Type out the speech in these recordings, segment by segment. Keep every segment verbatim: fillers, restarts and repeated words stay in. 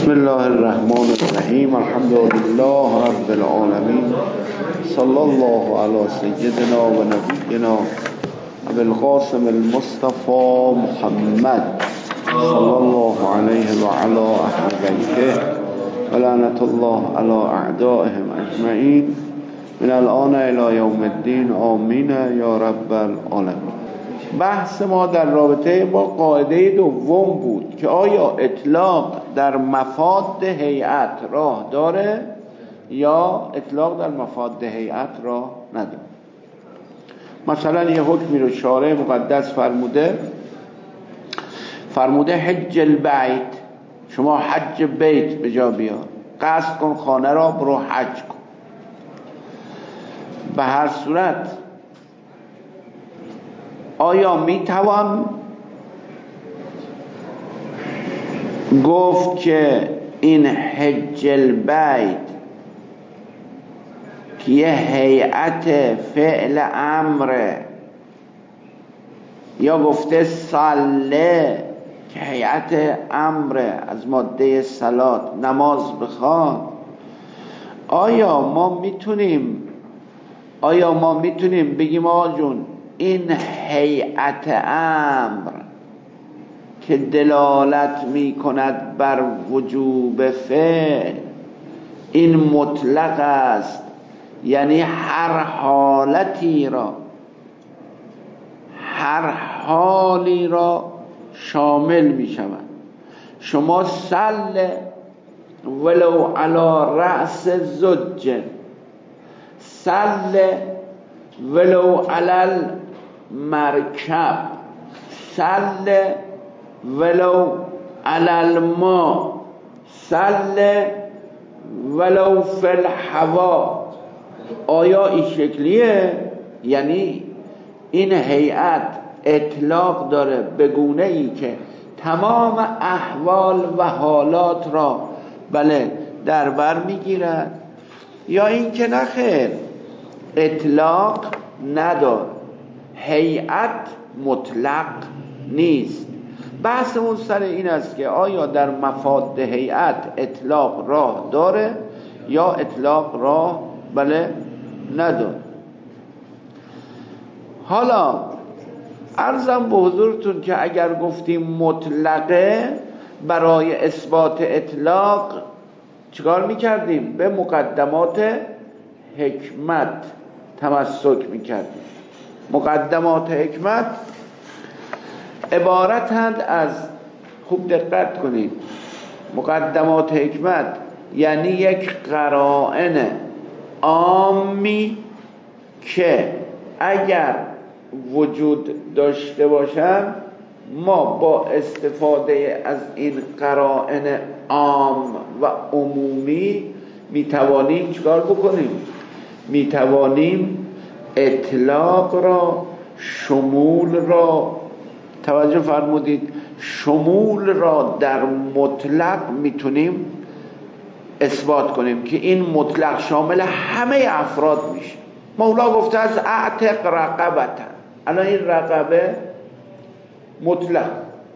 بسم الله الرحمن الرحیم. الحمد لله رب العالمین. صلی الله علی سیدنا و نبینا ابی القاسم المصطفى محمد صلی الله علیه و علی اهل بیته و لعنت الله علی اعدائهم اجمعین من الان الی یوم الدین. آمین یا رب العالمین. بحث ما در رابطه با قاعده دوم بود که آیا اطلاق در مفاد هیئت راه داره یا اطلاق در مفاد هیئت راه نداره. مثلا یه حکمی رو شارع مقدس فرموده فرموده حج البیت، شما حج بیت به جا بیار، قصد کن خانه را، برو حج کن. به هر صورت آیا میتوان گفت که این حج البیت که یه هیئت فعل امره، یا گفته صله که هیئت امره از ماده صلات نماز بخوان، آیا ما میتونیم آیا ما میتونیم بگیم آقا جون این هیئت امر که دلالت می کند بر وجوب فعل این مطلق است، یعنی هر حالتی را هر حالی را شامل می شود. شما صل ولو علی رأس زج، صل ولو علی المرکب، صل ولو علی الماء، صل ولو فی الهوا. آیا این شکلیه؟ یعنی این هیئت اطلاق داره به گونه ای که تمام احوال و حالات را بله در بر میگیرد، یا این که نخیر اطلاق نداره، هیئت مطلق نیست. بحثمون سر این است که آیا در مفاد هیئت اطلاق راه داره یا اطلاق راه بله نداره. حالا عرضم به حضورتون که اگر گفتیم مطلقه، برای اثبات اطلاق چیکار میکردیم؟ به مقدمات حکمت تمسک میکردیم. مقدمات حکمت عبارتند از، خوب دقت کنید، مقدمات حکمت یعنی یک قرائن عامی که اگر وجود داشته باشند ما با استفاده از این قرائن عام و عمومی میتوانیم چیکار بکنیم؟ میتوانیم اطلاق را، شمول را، توجه فرمودید، شمول را در مطلق میتونیم اثبات کنیم که این مطلق شامل همه افراد میشه. مولا گفته از اعتق رقبتا، الان این رقبه مطلق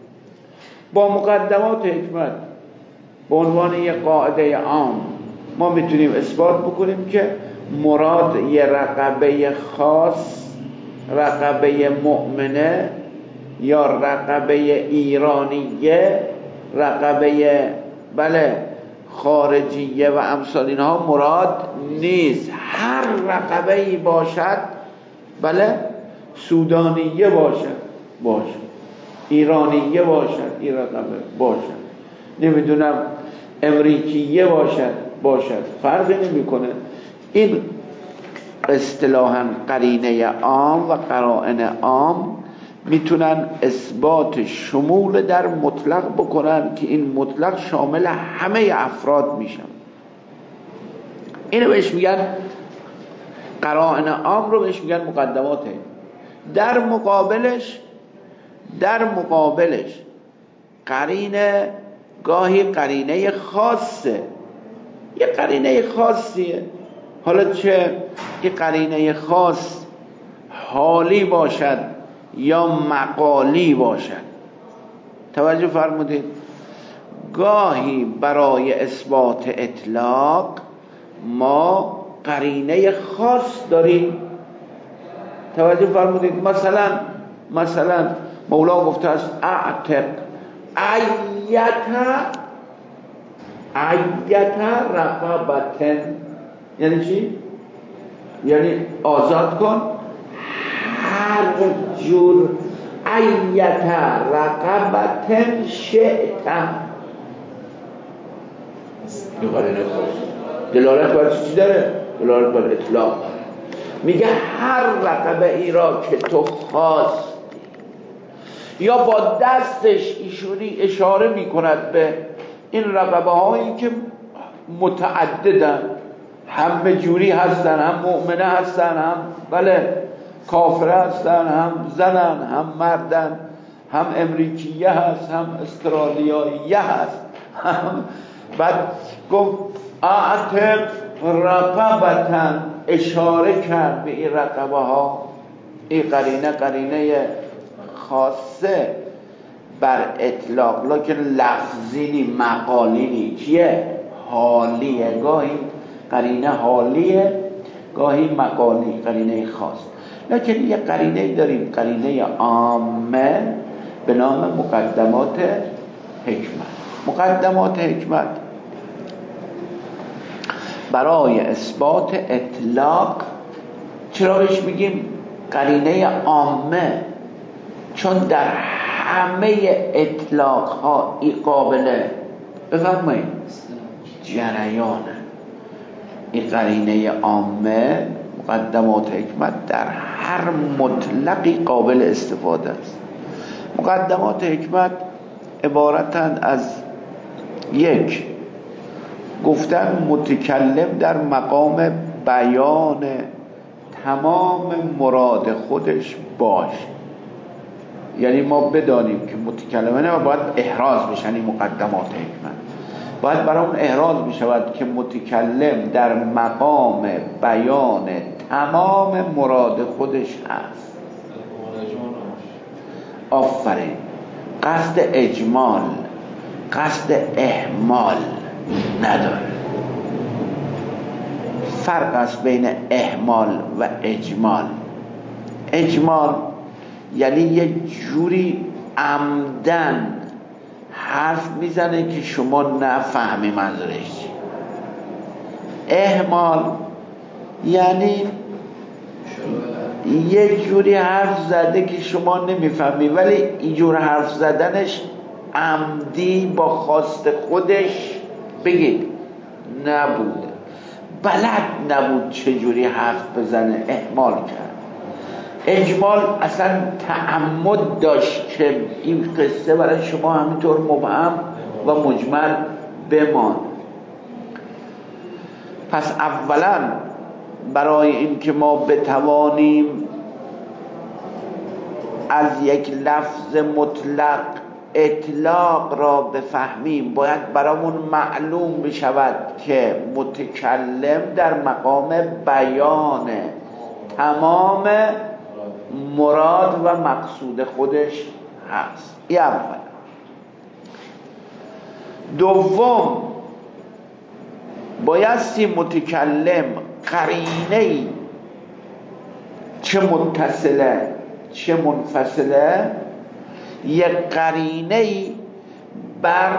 با مقدمات حکمت به عنوان یک قاعده عام ما میتونیم اثبات بکنیم که مراد یه رقبه خاص، رقبه مؤمنه یا رقبه ایرانیه، رقبه بله خارجیه و امثال اینها مراد نیست. هر رقبه ای باشد، بله سودانیه باشد باشد، ایرانیه باشد این رقبه باشد، نمیدونم امریکیه باشد باشد، فرقی نمی کنه. این اصطلاحاً قرینه عام و قرائن عام میتونن اثبات شمول در مطلق بکنن که این مطلق شامل همه افراد میشن. اینو بهش میگن قرائن عام، رو بهش میگن مقدماته. در مقابلش در مقابلش قرینه گاهی قرینه خاصه، یه قرینه خاصیه. حالا چه یه قرینه خاص حالی باشد یا مقالی باشد، توجه فرمودید. گاهی برای اثبات اطلاق ما قرینه خاص داریم. توجه فرمودید؟ مثلا مثلا مولا گفته است اعتق ایت ایت رقبتن، یعنی چی؟ یعنی آزاد کن هر جور ایت رقبتن شئت. دلالت بر چی داره؟ دلالت بر اطلاق. میگه هر رقبه ای را که تو خواستی، یا با دستش ایشونی اشاره میکند به این رقبه هایی که متعددن، هم به جوری هستن، هم مؤمنه هستن، هم بله کافره هستن، هم زنن، هم مردن، هم امریکیه هست، هم استرالیاییه هست. بعد گفت اعتق رقبتن، اشاره کرد به این رقبه ها. این قرینه قرینه خاصه بر اطلاق، لکن لفظی نی، مقالی نی. چیه؟ حالیه. گاهی قرینه حالیه، گاهی مقالی، قرینه خاص. لکن یه قرینه داریم، قرینه عامه به نام مقدمات حکمت. مقدمات حکمت برای اثبات اطلاق. چرا بهش میگیم قرینه عامه؟ چون در همه اطلاق ها ای قابله بفرمایید جریانه. این قرینه عامه مقدمات حکمت در هر مطلقی قابل استفاده است. مقدمات حکمت عبارتند از یک، گفتن متکلم در مقام بیان تمام مراد خودش باش. یعنی ما بدانیم که متکلمه نه باید احراز بشن. این مقدمات حکمت باید برای اون احراز بشود که متکلم در مقام بیان تمام مراد خودش هست. آفرین. قصد اجمال، قصد اهمال نداره. فرق است بین اهمال و اجمال. اجمال یعنی یه جوری عمدن حرف میزنه که شما نفهمی منظورش چیه. اهمال یعنی یه جوری حرف زده که شما نمیفهمی، ولی اینجور حرف زدنش عمدی با خواست خودش بگید نبود، بلد نبود چجوری حرف بزنه، اهمال کرد. اجمال اصلا تعمد داشت که این قصه برای شما همینطور مبهم و مجمل بمان. پس اولا برای این که ما بتوانیم از یک لفظ مطلق اطلاق را بفهمیم، باید برامون معلوم بشود که متکلم در مقام بیان تمام مراد و مقصود خودش هست. این اول. دوم، بایستی متکلم قرینه‌ای چه متصله چه منفصله، یک قرینه‌ای بر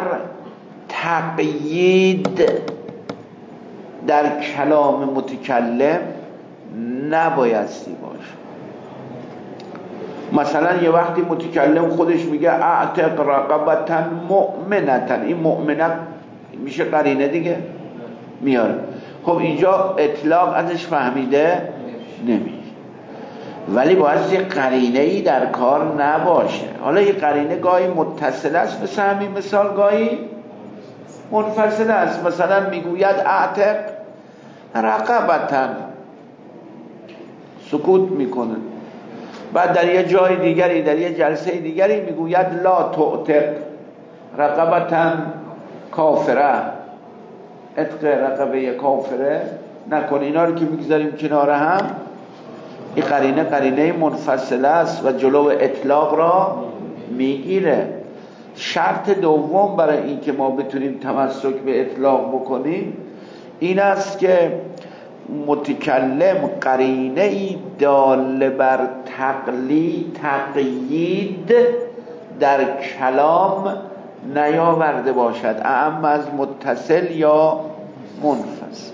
تقیید در کلام متکلم نبایستی باشه. مثلا یه وقتی متکلم خودش میگه اعتق رقبتن مؤمنتن، این مؤمنت میشه قرینه دیگه میاره. خب اینجا اطلاق ازش فهمیده نمیشه، ولی باید یه قرینه‌ای در کار نباشه. حالا یه قرینه گاهی متصل است مثل همین مثال، گاهی منفصل است. مثلا میگوید اعتق رقبتن، سکوت میکنه. بعد در یه جای دیگری، در یه جلسه دیگری میگوید لا تعتق رقبتن کافره، عتق رقبه کافره نکن. اینا رو که میگذاریم کنار هم، این قرینه قرینه منفصله است و جلو اطلاق را میگیره. شرط دوم برای این که ما بتونیم تمسک به اطلاق بکنیم این است که متکلم قرینه‌ای دال بر تقلید تقیید در کلام نیاورده باشد، اعم از متصل یا منفصل.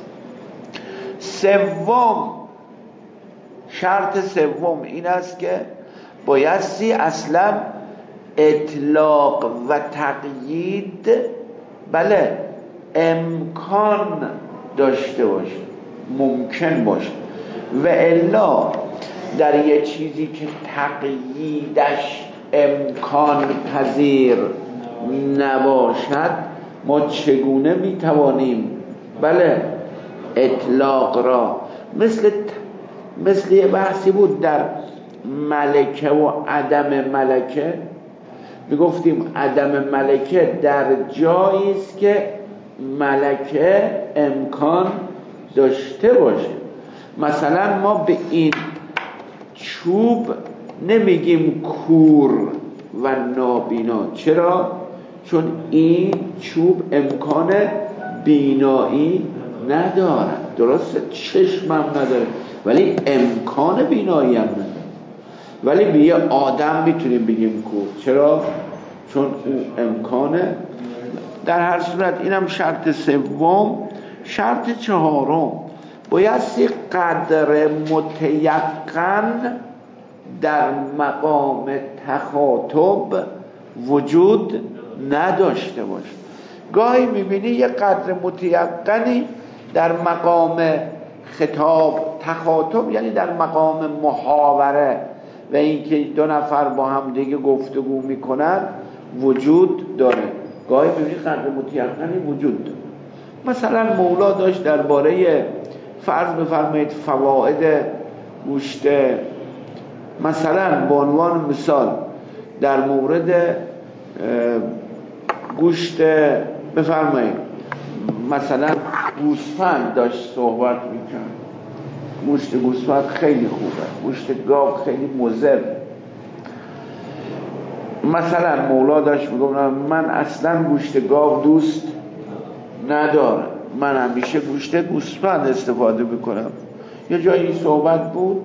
سوم، شرط سوم این است که بایستی اصلا اطلاق و تقیید بله امکان داشته باشه، ممکن باشه، و الا در یه چیزی که تقییدش امکان پذیر نباشد ما چگونه میتوانیم بله اطلاق را مثل مثل یه بحثی بود در ملکه و عدم ملکه، میگفتیم عدم ملکه در جایی است که ملکه امکان داشته باشه. مثلا ما به این چوب نمیگیم کور و نابینا. چرا؟ چون این چوب امکان بینایی نداره، درسته؟ چشم هم نداره ولی امکان بینایی هم نداره. ولی به یه آدم میتونیم بگیم کور. چرا؟ چون اون امکانه. در هر صورت اینم شرط سوم. شرط چهارم بایستی قدر متیقن در مقام تخاطب وجود نداشته باشه. گاهی میبینی یه قدر متیقنی در مقام خطاب تخاطب، یعنی در مقام محاوره و اینکه دو نفر با هم دیگه گفتگو میکنن وجود داره. گاهی میبینی قدر متیقنی وجود داره. مثلا مولا داشت درباره فرض بفرمایید فواید گوشت، مثلا به عنوان مثال در مورد گوشت بفرمایید مثلا گوسفند داشت صحبت میکرد. گوشت گوسفند خیلی خوبه، گوشت گاو خیلی مضر. مثلا مولا داشت میگفت من اصلا گوشت گاو دوست ندارم، من همیشه گوشت گوسفند استفاده میکنم. یه جایی صحبت بود،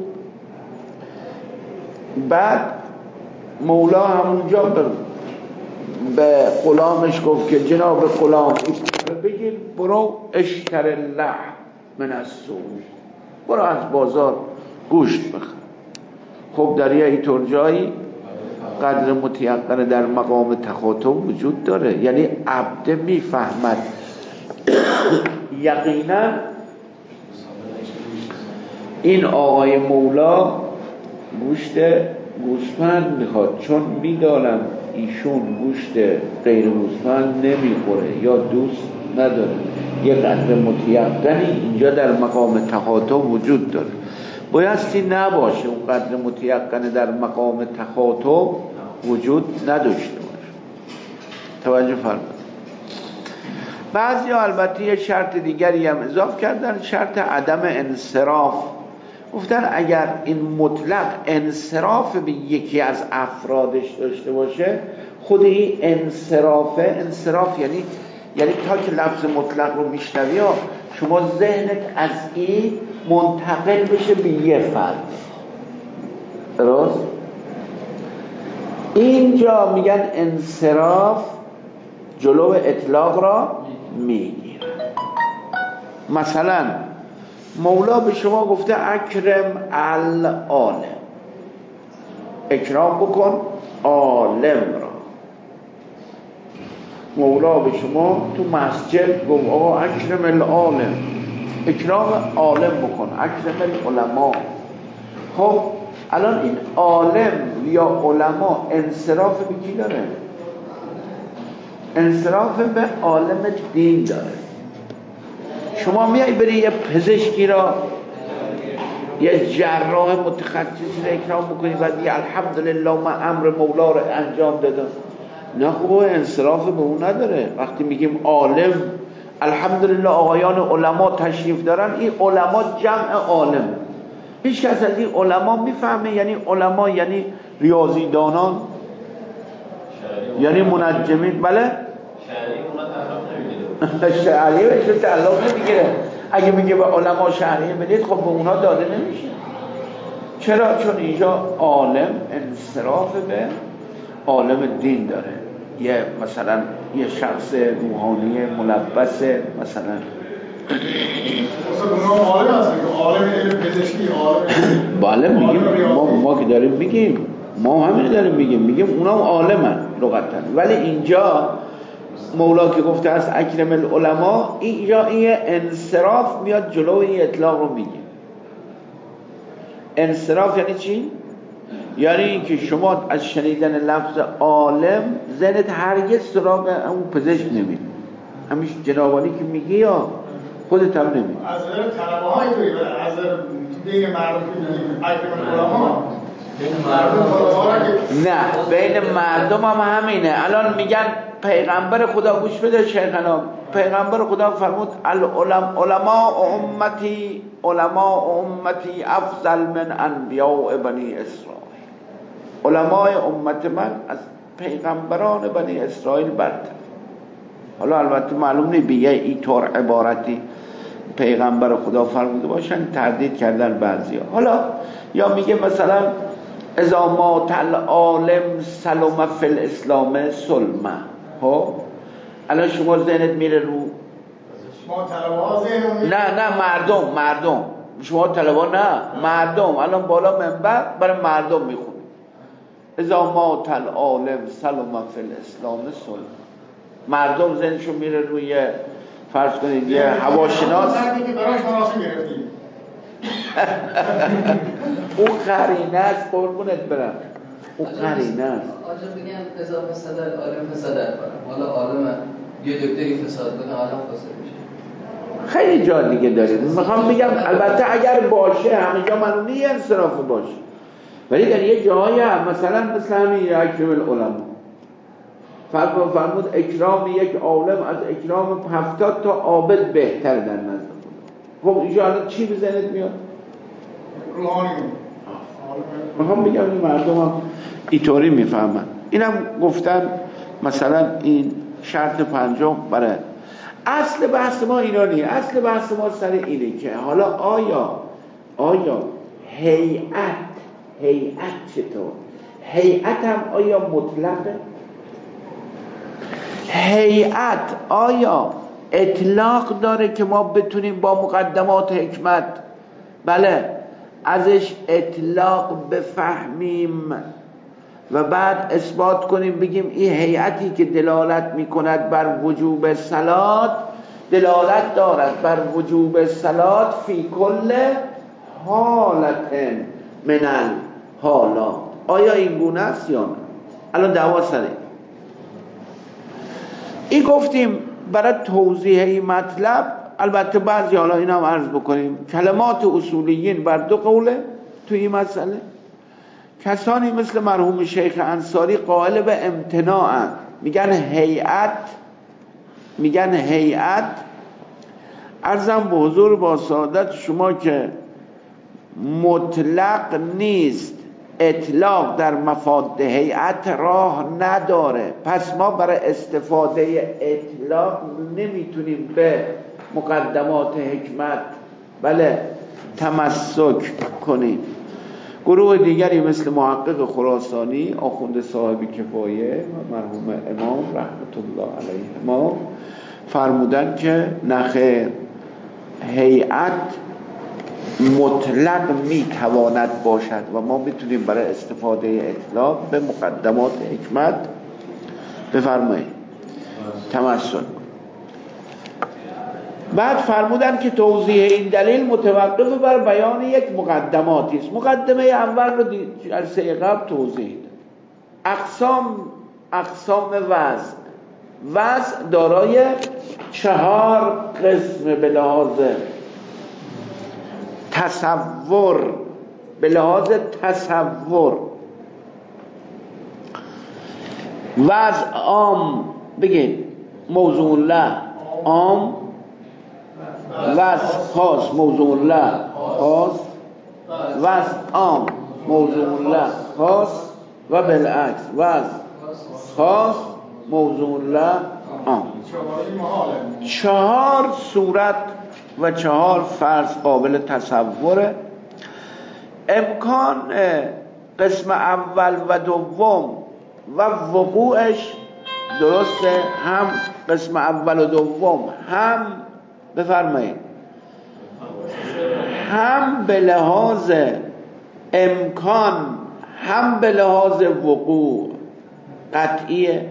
بعد مولا همونجا به, به غلامش گفت که جناب غلام بگیر برو اشتر اللحم من السوق، برو از بازار گوشت بخر. خب در یه اینطور جایی قدر متیقن در مقام تخاطب وجود داره، یعنی عبد میفهمد یقینا این آقای مولا گوشت گوسفند میخواد، چون میدانم ایشون گوشت غیر گوسفند نمیخوره یا دوست نداره. یه قدر متیقنی اینجا در مقام تخاطب وجود داره. بایستی نباشه اون قدر متیقن در مقام تخاطب وجود نداشته باشه. توجه فرمایید. بعضی ها البته یه شرط دیگری هم اضافه کردن، شرط عدم انصراف. گفتن اگر این مطلق انصراف به یکی از افرادش داشته باشه، خود این انصرافه، انصراف یعنی یعنی تا که لفظ مطلق رو میشنوی شما ذهنت از این منتقل بشه به یه فرد. درست؟ اینجا میگن انصراف جلو اطلاق را میگیره. مثلا مولا به شما گفته اکرم العالم، اکرام بکن عالم را. مولا به شما تو مسجد گفت آقا اکرم العالم، اکرام عالم بکن، اکرم العلماء. خب الان این عالم یا علماء انصراف به کی داره؟ انصراف به عالم دین داره. شما میای بری یه پزشکی را، یه جراح متخصصی را اکرام بکنی و دیگه الحمدلله من امر مولا رو انجام دادم. نه خب انصراف به اون نداره. وقتی میگیم عالم، الحمدلله آقایان علما تشریف دارن، این علما جمع عالم. هیچ کس از این علما میفهمه یعنی علما یعنی ریاضیدانان؟ یعنی منجمین بله شرعیه بهش تعلق نمیگیره. اگه میگه به علما شرعیه بدید خب به اونا داده نمیشه. چرا؟ چون اینجا عالم انصراف به عالم دین داره. یه مثلا یه شخص روحانی ملبس مثلا مثلا عالم هست که عالم علم پزشکی عالم بله میگیم ما ما که داریم میگیم ما همین داریم میگیم میگیم اونا عالمن لغتاً. ولی اینجا مولا که گفته است اکرم العلماء، اینجا این انصراف میاد جلوی این اطلاق رو میگه. انصراف یعنی چی؟ یعنی اینکه شما از شنیدن لفظ عالم ذهنت هرگز سراغ اون پزشک نمیره، همیش جنابانی که میگی یا خودت هم نمیره. از نظر طلبه های توی از نظر بین مردم که اکرم العلماء نه بین مردم هم همینه. الان میگن پیغمبر خدا، گوش بده شیخنا، پیغمبر خدا فرمود العلم علماء امتی علماء امتی افضل من انبیاء بنی اسرائیل. علماء امت من از پیغمبران بنی اسرائیل برتر. حالا البته معلوم نیست بیه اینطور عبارتی پیغمبر خدا فرموده باشن، تردید کردن بعضیا. حالا یا میگه مثلا اذا مات العالم سلم فی الاسلام سلمه. خب الان شما ذهنت میره رو شما طلبه‌ها ذهن نه نه مردم مردم شما طلبها نه مردم الان بالا منبر برای مردم میخونه اذا مات العالم سلم فی الاسلام سلمه. مردم ذهنشون میره روی فرض کنید یه هواشناس که براش مراسم گرفتیم اون قرینه است قربونت برم، اون قرینه است. آجا بگن اضافه فساد عالم فساد کنم، حالا عالم یه دکتری فساد کنه عالم فاسد میشه. خیلی جا دیگه دارید. میخوام بگم البته اگر باشه همه جا منونی انصراف باشه، ولی در یه جایی هم مثلا مثل همین اکرم العلماء فرمود فرمود اکرام یک عالم از اکرام هفتاد تا عابد بهتر در نزد خدا. خب اینجا الان چی به ذهنت میاد؟ روحانی. میخوام بگم این مردم هم اینطوری میفهمن. اینم گفتن مثلا این شرط پنجم برای اصل بحث ما اینا نیست. اصل بحث ما سر اینه که حالا آیا آیا هیئت هیئت چطور؟ هیئت هم آیا مطلقه؟ هیئت آیا اطلاق داره که ما بتونیم با مقدمات حکمت بله ازش اطلاق بفهمیم و بعد اثبات کنیم بگیم این هیئتی که دلالت میکند بر وجوب صلات دلالت دارد بر وجوب صلات فی کل حالت من الحالات. آیا این گونه است یا نه؟ الان دعوا سره این گفتیم برای توضیح این مطلب. البته بعضی حالا اینا هم عرض بکنیم کلمات اصولیین بر دو قوله توی این مسئله. کسانی مثل مرحوم شیخ انصاری قائل به امتناعن، میگن هیئت میگن هیئت عرضم به حضور با سعادت شما که مطلق نیست، اطلاق در مفاد هیئت راه نداره. پس ما برای استفاده اطلاق نمیتونیم به مقدمات حکمت بله تمسک کنیم. گروه دیگری مثل محقق خراسانی آخوند صاحب کفایه و مرحوم امام رحمت الله علیه ما فرمودن که نخیر، هیئت مطلق میتواند باشد و ما میتونیم برای استفاده اطلاق به مقدمات حکمت بفرمایید تمسک. بعد فرمودن که توضیح این دلیل متوقف بر بیان یک مقدماتی است. مقدمه اول رو جلسه قبل توضیح داد. اقسام اقسام وضع وضع دارای چهار قسم به لحاظ تصور به لحاظ تصور وضع عام بگید موضوع له عام، وضع خاص موضوع له خاص، وضع عام موضوع له خاص و بالعکس وضع خاص، موضوع له عام. چهار صورت و چهار فرض قابل تصوره. امکان قسم اول و دوم و وقوعش درسته، هم قسم اول و دوم هم بفرمایید هم به لحاظ امکان هم به لحاظ وقوع قطعیه،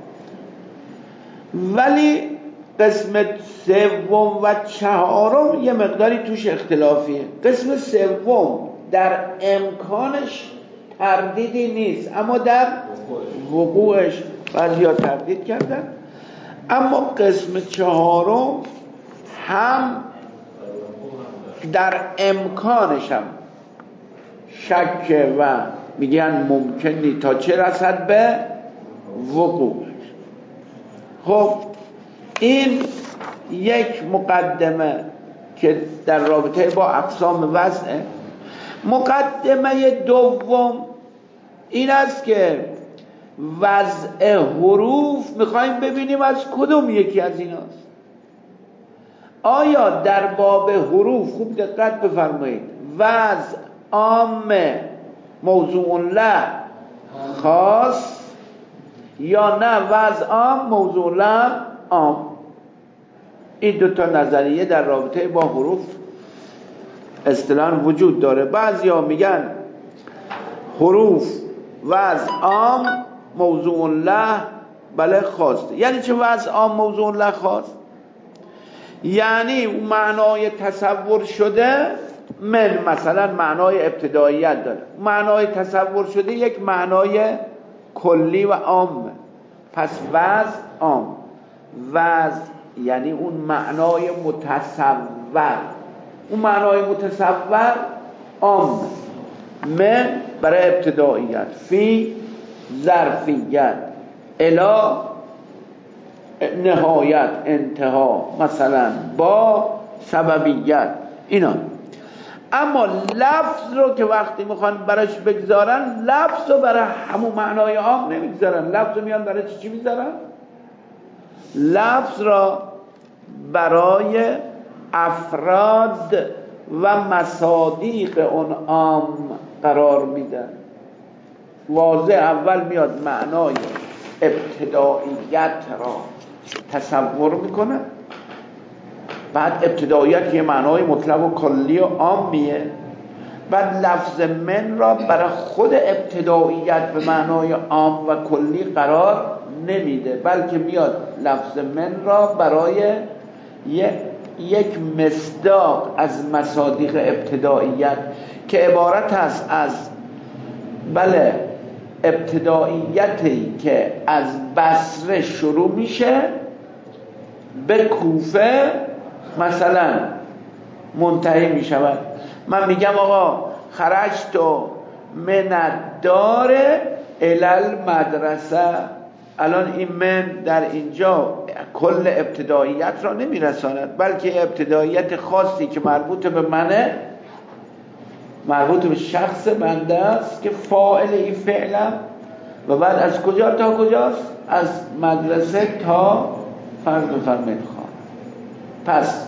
ولی قسم سوم و چهارم یه مقداری توش اختلافیه. قسم سوم در امکانش تردیدی نیست، اما در وقوعش بعضیا تردید کردن. اما قسم چهارم هم در امکانش هم شک و میگن ممکنی تا چه رسد به وقوعش. خب این یک مقدمه که در رابطه با اقسام وضعه. مقدمه دوم این است که وضع حروف میخوایم ببینیم از کدوم یکی از ایناست. آیا در باب حروف، خوب دقت بفرمایید، وضع عام موضوع له خاص یا نه وضع عام موضوع له عام؟ این دو تا نظریه در رابطه با حروف اصطلاحاً وجود داره. بعضیا میگن حروف وضع عام موضوع له بله خاص. یعنی چه وضع عام موضوع له خاص؟ یعنی معنای تصور شده من مثلا معنای ابتداییت داره، معنای تصور شده یک معنای کلی و عام، پس وضع عام. وضع یعنی اون معنای متصور، اون معنای متصور عام. من برای ابتداییت، فی ظرفیت، الی نهایت انتها، مثلا با سببیت، اینا. اما لفظ رو که وقتی میخوان براش بگذارن، لفظ رو برای همون معنای عام نمیگذارن. لفظ رو میان برای چی چی میذارن؟ لفظ را برای افراد و مصادیق اون عام قرار میدن. واضح اول میاد معنای ابتداییت را تصور میکنه، بعد ابتداییت یه معنای مطلق و کلی و عامیه، بعد لفظ من را برای خود ابتداییت به معنای عام و کلی قرار نمیده، بلکه میاد لفظ من را برای یک مصداق از مصادیق ابتداییت که عبارت است از بله ابتداییتی که از بصره شروع میشه به کوفه مثلا منتهی میشود. من میگم آقا خرجت من الدار الی المدرسه، الان این من در اینجا کل ابتداییت را نمیرساند، بلکه ابتداییت خاصی که مربوط به منه، مربوط به شخص بنده است که فاعل این فعلم، و بعد از کجا تا کجاست؟ از مدرسه تا فرض بفرمایید خانه. پس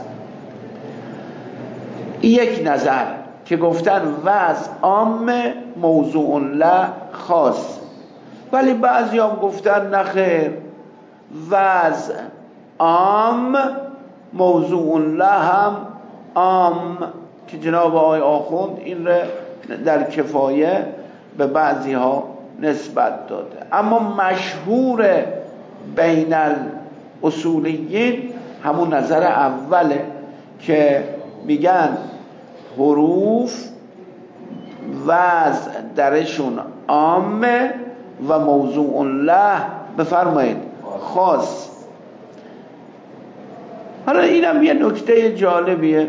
یک نظر که گفتن وضع عام موضوع له خاص، ولی بعضی هم گفتن نخیر، وضع عام موضوع له هم عام، که جناب آقای آخوند این را در کفایه به بعضی ها نسبت داده. اما مشهور بین الاصولیین همون نظر اوله که میگن حروف وضع درشون عامه و موضوع له بفرمایید خاص. حالا اینم یه نکته جالبیه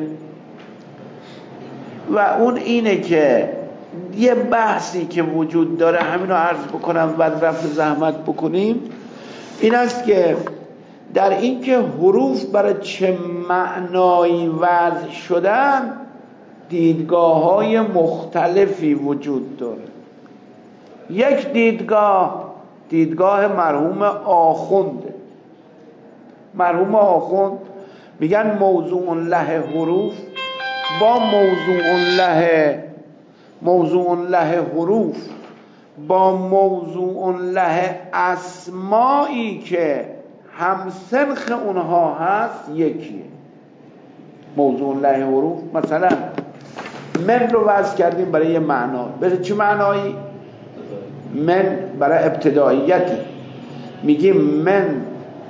و اون اینه که یه بحثی که وجود داره، همینو عرض بکنم و رفع زحمت بکنیم، این است که در این که حروف برای چه معنایی وضع شدن دیدگاه های مختلفی وجود داره. یک دیدگاه دیدگاه مرحوم آخونده. مرحوم آخوند میگن موضوع له حروف با موضوع له موضوع له حروف با موضوع له اسمایی که همسنخ اونها هست یکیه. موضوع له حروف مثلا من رو وضع کردیم برای یه معنا، برای چه معنایی؟ من برای ابتداییتی. میگیم من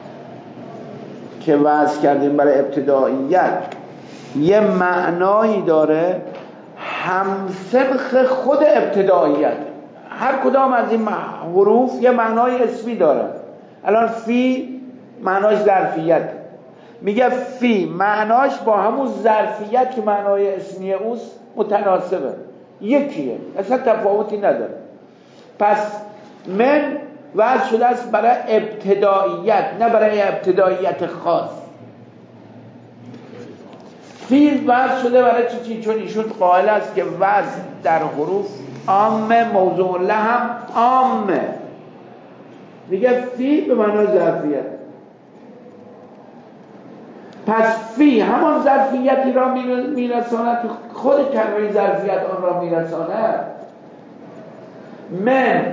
که وضع کردیم برای ابتداییت یه معنایی داره همسنخ خود ابتداییت. هر کدام از این حروف یه معنای اسمی داره. الان فی معناش ظرفیت، میگه فی معناش با همون ظرفیت که معنای اسمی اوست متناسبه، یکیه، اصلا تفاوتی نداره. پس من وضع شده است برای ابتداییت، نه برای ابتداییت خاص. فی وضع شده برای چی چی؟ چون ایشون قائل است که وضع در حروف عامه، موضوع له هم عامه. میگه فی به معنای ظرفیت. پس فی همان ظرفیتی را میرساند که خود کلمه ظرفیت آن را میرساند. من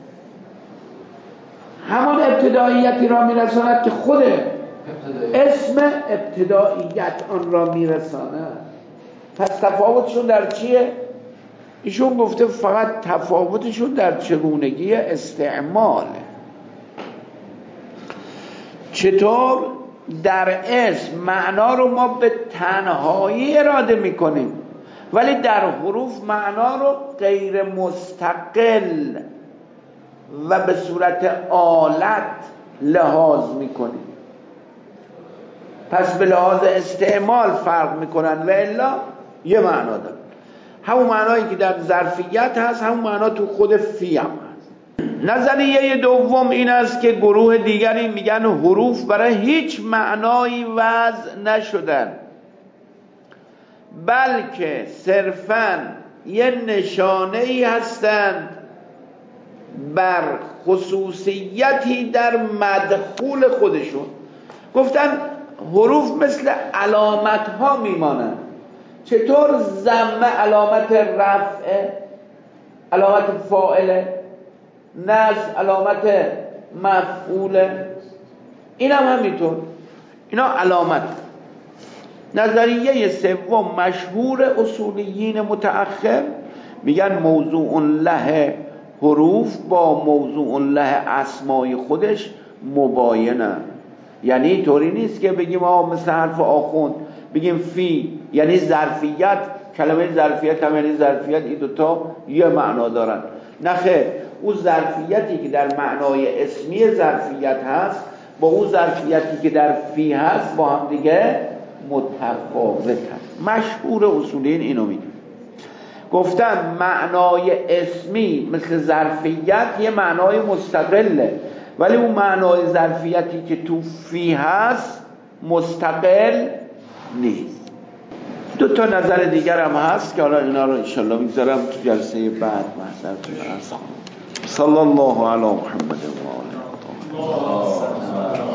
همان ابتداییتی را میرساند که خود اسم ابتداییت آن را میرساند. پس تفاوتشون در چیه؟ ایشون گفته فقط تفاوتشون در چگونگی استعمال. چطور در اسم معنا رو ما به تنهایی اراده میکنیم ولی در حروف معنا رو غیر مستقل و به صورت آلت لحاظ میکنیم. پس به لحاظ استعمال فرق میکنن و الا یه معنا دارن. همون معنایی که در ظرفیت هست همون معنا تو خود فی هم هست. نظریه دوم این است که گروه دیگری میگن حروف برای هیچ معنایی وضع نشدن بلکه صرفاً یه نشانه ای هستند بر خصوصیتی در مدخول خودشون. گفتن حروف مثل علامت ها میمانند. چطور ضمه علامت رفع، علامت فاعل، نصب علامت مفعول، این هم همینطور، اینا علامت. نظریه سوم مشهور اصولیین متأخر میگن موضوع له حروف با موضوع له اسمای خودش مباینه. یعنی اینطوری نیست که بگیم آه مثل حرف آخوند بگیم فی یعنی ظرفیت، کلمه ظرفیت هم یعنی ظرفیت، این دوتا یه معنا دارن. نه خیر، اون ظرفیتی که در معنای اسمی ظرفیت هست با اون ظرفیتی که در فی هست با هم دیگه متفاوت هست. مشهور اصولین اینو میگن. گفتن معنای اسمی مثل ظرفیت یه معنای مستقله ولی اون معنای ظرفیتی که تو فی هست مستقل نیست. دو تا نظر دیگر هم هست که حالا اینا رو انشالله میذارم تو جلسه بعد محضرتون عرض کنم. صلی الله علی محمد و آله.